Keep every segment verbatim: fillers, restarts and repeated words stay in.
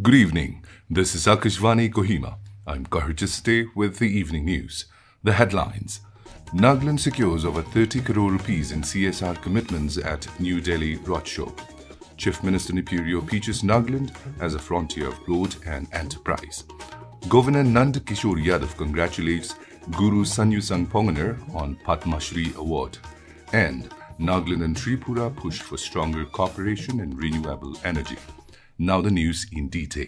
Good evening. This is Akashvani Kohima. I'm Kahar Chiste with the evening news. The headlines. Nagaland secures over thirty crore rupees in C S R commitments at New Delhi Roadshow. Chief Minister Neperu pitches Nagaland as a frontier of growth and enterprise. Governor Nand Kishore Yadav congratulates Guru Sanyusang Ponganer on Padma Shri Award. And Nagaland and Tripura push for stronger cooperation in renewable energy. Now the news in detail.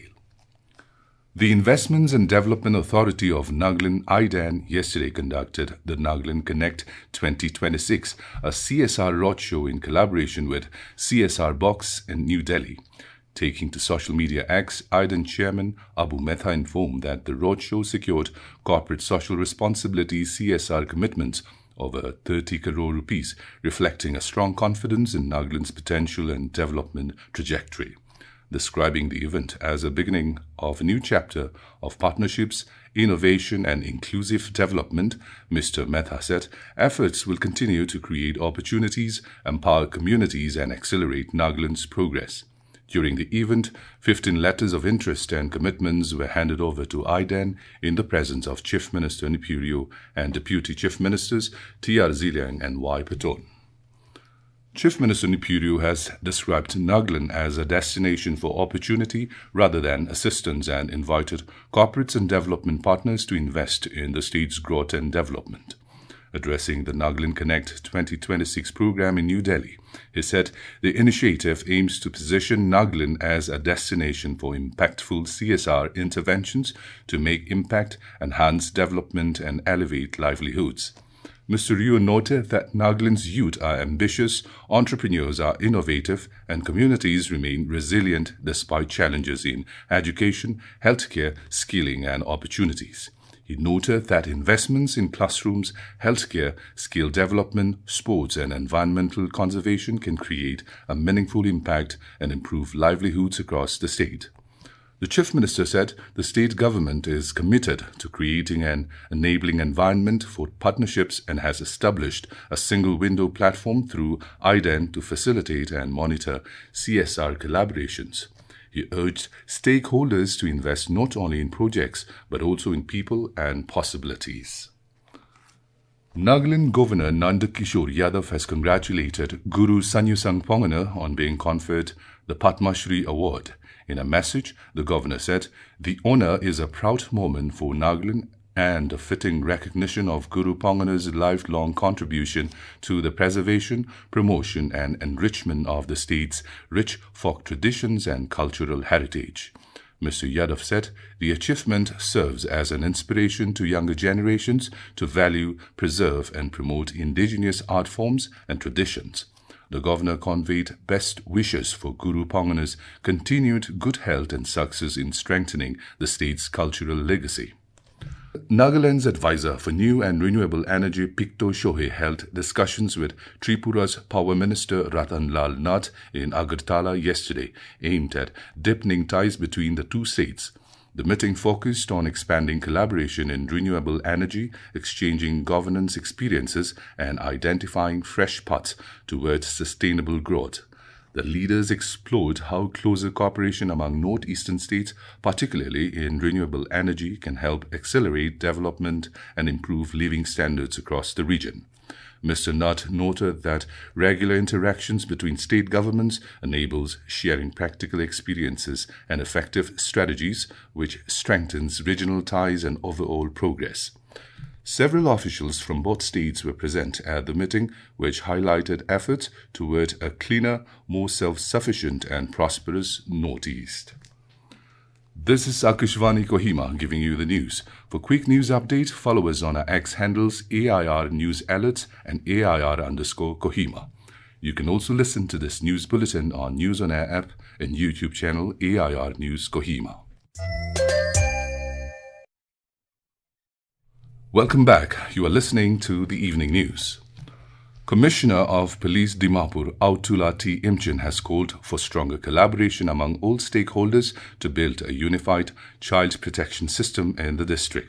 The Investments and Development Authority of Nagaland I D A N yesterday conducted the Nagaland Connect twenty twenty-six, a C S R roadshow in collaboration with C S R Box in New Delhi. Taking to social media X, I D A N Chairman Abu Metha informed that the roadshow secured corporate social responsibility C S R commitments over thirty crore rupees, reflecting a strong confidence in Nagaland's potential and development trajectory. Describing the event as a beginning of a new chapter of partnerships, innovation and inclusive development, Mister Metha said efforts will continue to create opportunities, empower communities and accelerate Nagaland's progress. During the event, fifteen letters of interest and commitments were handed over to I D A N in the presence of Chief Minister Neperu and Deputy Chief Ministers T R Ziliang and Y Paton. Chief Minister Neperu has described Nagaland as a destination for opportunity rather than assistance and invited corporates and development partners to invest in the state's growth and development. Addressing the Nagaland Connect twenty twenty-six program in New Delhi, he said the initiative aims to position Nagaland as a destination for impactful C S R interventions to make impact, enhance development and elevate livelihoods. Mister Ryu noted that Nagaland's youth are ambitious, entrepreneurs are innovative, and communities remain resilient despite challenges in education, healthcare, skilling, and opportunities. He noted that investments in classrooms, healthcare, skill development, sports, and environmental conservation can create a meaningful impact and improve livelihoods across the state. The Chief Minister said the state government is committed to creating an enabling environment for partnerships and has established a single window platform through I D A N to facilitate and monitor C S R collaborations. He urged stakeholders to invest not only in projects but also in people and possibilities. Nagaland Governor Nand Kishore Yadav has congratulated Guru Sanyusang Ponganer on being conferred the Padma Shri Award. In a message, the governor said, "The honor is a proud moment for Nagaland and a fitting recognition of Guru Ponganer's lifelong contribution to the preservation, promotion and enrichment of the state's rich folk traditions and cultural heritage." Mister Yadav said the achievement serves as an inspiration to younger generations to value, preserve and promote indigenous art forms and traditions. The governor conveyed best wishes for Guru Ponganer's continued good health and success in strengthening the state's cultural legacy. Nagaland's advisor for new and renewable energy Picto Shohe held discussions with Tripura's Power Minister Ratan Lal Nath in Agartala yesterday, aimed at deepening ties between the two states. The meeting focused on expanding collaboration in renewable energy, exchanging governance experiences, and identifying fresh paths towards sustainable growth. The leaders explored how closer cooperation among northeastern states, particularly in renewable energy, can help accelerate development and improve living standards across the region. Mister Nath noted that regular interactions between state governments enables sharing practical experiences and effective strategies, which strengthens regional ties and overall progress. Several officials from both states were present at the meeting, which highlighted efforts toward a cleaner, more self-sufficient and prosperous Northeast. This is Akashvani Kohima giving you the news. For quick news update, follow us on our X handles A I R News Alerts and A I R underscore Kohima. You can also listen to this news bulletin on News on Air app and YouTube channel A I R News Kohima. Welcome back. You are listening to the evening news. Commissioner of Police Dimapur, Autula T. Imchin, has called for stronger collaboration among all stakeholders to build a unified child protection system in the district.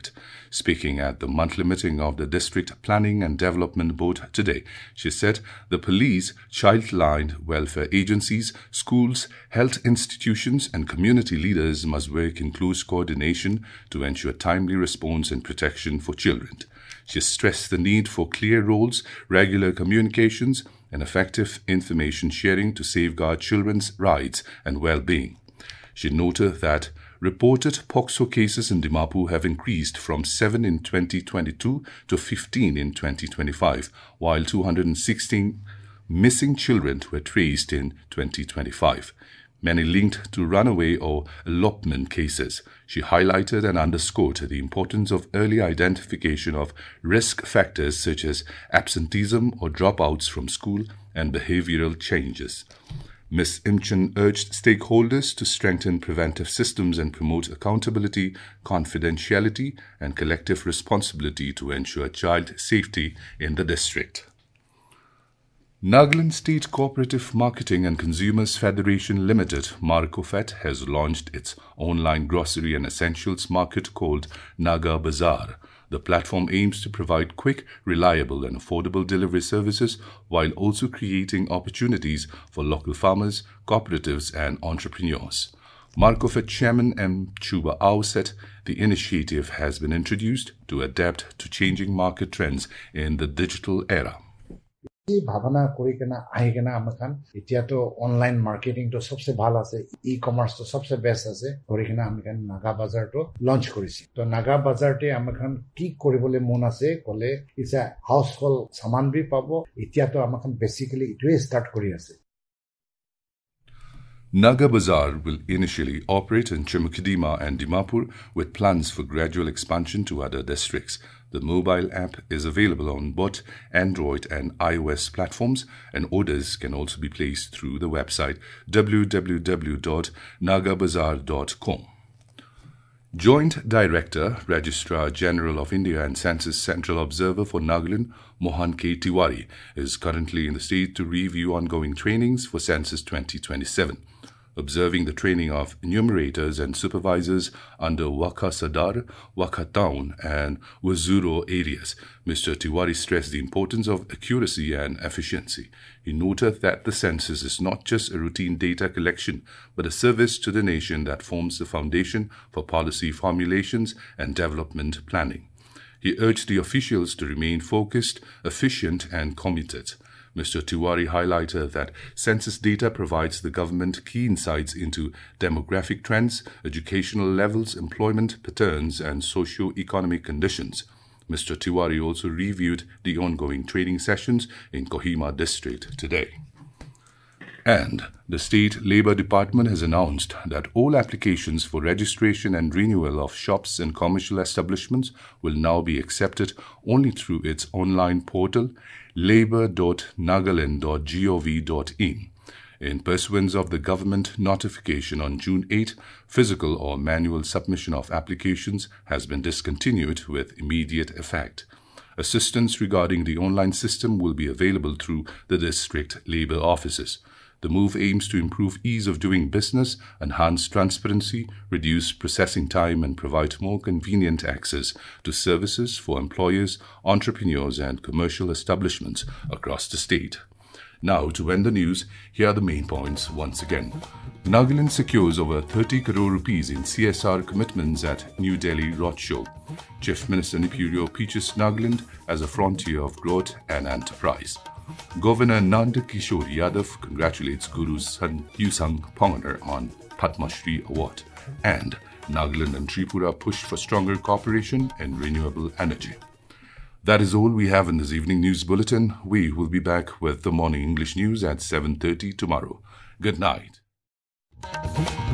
Speaking at the monthly meeting of the District Planning and Development Board today, she said the police, child-line welfare agencies, schools, health institutions and community leaders must work in close coordination to ensure timely response and protection for children. She stressed the need for clear roles, regular communications, and effective information sharing to safeguard children's rights and well-being. She noted that reported POCSO cases in Dimapur have increased from seven in twenty twenty-two to fifteen in twenty twenty-five, while two hundred sixteen missing children were traced in twenty twenty-five, many linked to runaway or elopement cases. She highlighted and underscored the importance of early identification of risk factors such as absenteeism or dropouts from school and behavioral changes. Miz Imchen urged stakeholders to strengthen preventive systems and promote accountability, confidentiality, and collective responsibility to ensure child safety in the district. Nagaland State Cooperative Marketing and Consumers Federation Limited, Marcofet, has launched its online grocery and essentials market called Naga Bazaar. The platform aims to provide quick, reliable and affordable delivery services while also creating opportunities for local farmers, cooperatives and entrepreneurs. Marcofet Chairman M. Chuba Au said the initiative has been introduced to adapt to changing market trends in the digital era. भावना करिकन आइकन हमखान इतिया तो online marketing तो सबसे भाला से ई कॉमर्स तो सबसे बेस्ट আছে করিকন हमखान नागा बाजार तो लॉन्च কৰিছি তো नागा बाजार তে हमखान কি কৰিবলে মন আছে কলে ইসা হাউসহোল্ড সামান বি পাবো ইতিয়া তো हमखान বেসিক্যালি ইটোই স্টার্ট কৰি আছে Naga Bazaar will initially operate in Chimukidima and Dimapur with plans for gradual expansion to other districts. The mobile app is available on both Android and iOS platforms, and orders can also be placed through the website w w w dot naga bazaar dot com. Joint Director, Registrar General of India and Census Central Observer for Nagaland, Mohan K. Tiwari, is currently in the state to review ongoing trainings for Census twenty twenty-seven. Observing the training of enumerators and supervisors under Wakha Sadar, Wakha Town and Wazuro areas, Mister Tiwari stressed the importance of accuracy and efficiency. He noted that the census is not just a routine data collection, but a service to the nation that forms the foundation for policy formulations and development planning. He urged the officials to remain focused, efficient and committed. Mister Tiwari highlighted that census data provides the government key insights into demographic trends, educational levels, employment patterns, and socio-economic conditions. Mister Tiwari also reviewed the ongoing training sessions in Kohima district today. And the State Labour Department has announced that all applications for registration and renewal of shops and commercial establishments will now be accepted only through its online portal labour dot nagaland dot gov dot in. In pursuance of the government notification on June eighth, physical or manual submission of applications has been discontinued with immediate effect. Assistance regarding the online system will be available through the district labour offices. The move aims to improve ease of doing business, enhance transparency, reduce processing time, and provide more convenient access to services for employers, entrepreneurs, and commercial establishments across the state. Now, to end the news, here are the main points once again. Nagaland secures over thirty crore rupees in C S R commitments at New Delhi Roadshow. Chief Minister Nipurio pitches Nagaland as a frontier of growth and enterprise. Governor Nand Kishore Yadav congratulates Guru San Yusang Ponganer on Padma Shri Award. And Nagaland and Tripura push for stronger cooperation in renewable energy. That is all we have in this evening news bulletin. We will be back with the morning English news at seven thirty tomorrow. Good night.